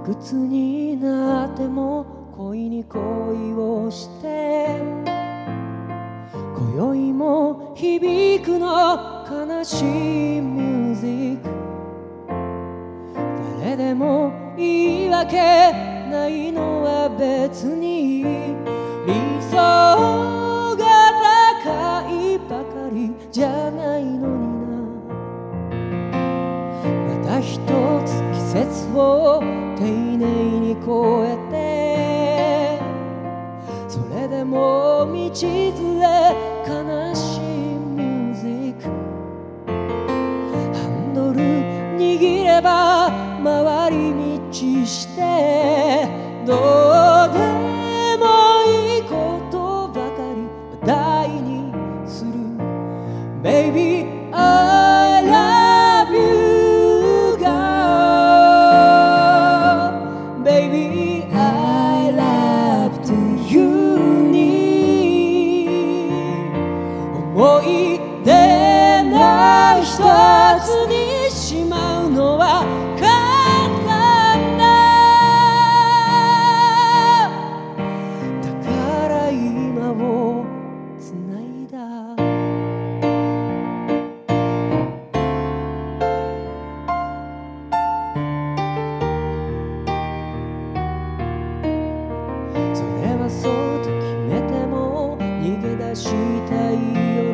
くつになっても恋に恋をして今宵も響くの悲しいミュージック誰でも言い訳ないのは別に理想が高いばかりじゃないのになまた一つ季節を丁寧に越えてそれでも道連れ悲しいミュージックハンドル握れば回り道してどうでもいいことばかり話題にする Baby I love you girl Baby I love you に思い出の一つにしまうのはそうと決めても逃げ出したい夜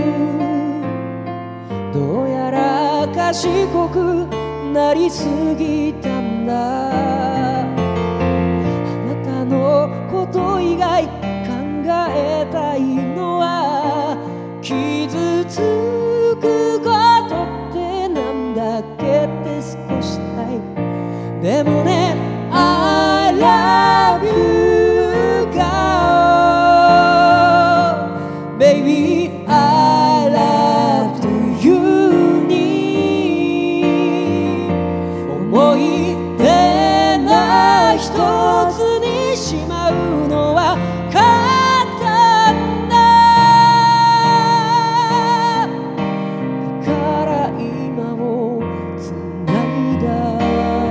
どうやら賢くなりすぎたんだあなたのこと以外考えたいのは傷つくことってなんだっけって少したいでもね I love you Baby, I love you に思い出の一つにしまうのは簡単だから今をつないだ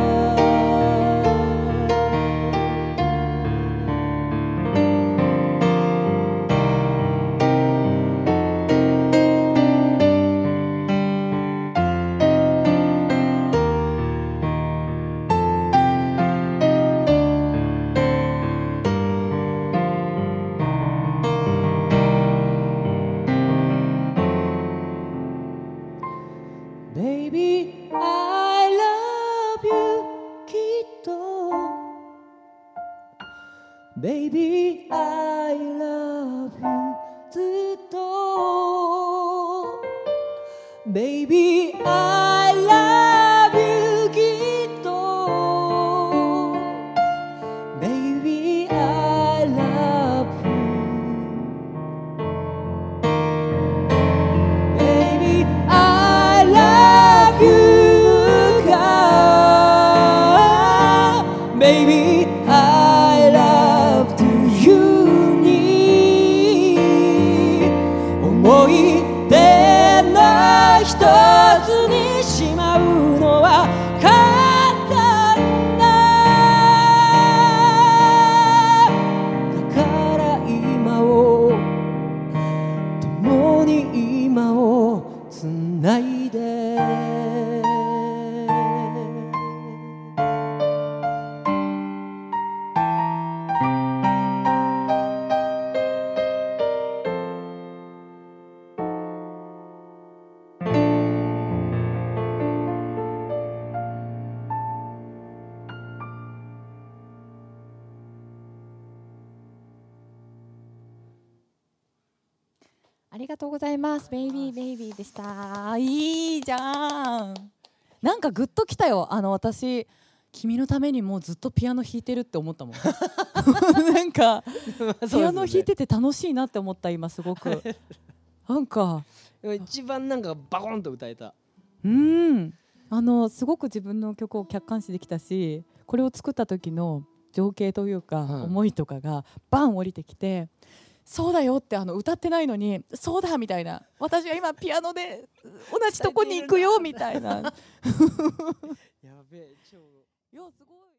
Baby, I love you きっと Baby, I love you ずっと Baby, I love you きっと Baby, I love you Baby, I love you girl Baby, I love you に思い出の一つにしまうのは簡単だから今を共に今をつないでありがとうございます。ベイビーベイビーでした。いいじゃん。なんかグッときたよ。私君のためにもうずっとピアノ弾いてるって思ったもん。なんかピアノ弾いてて楽しいなって思った今すごく。なんか一番なんかバコンと歌えた。 すごく自分の曲を客観視できたし、これを作った時の情景というか、思いとかがバン降りてきて。そうだよって歌ってないのにそうだみたいな私は今ピアノで同じとこに行くよみたいなやべえ超いやすごい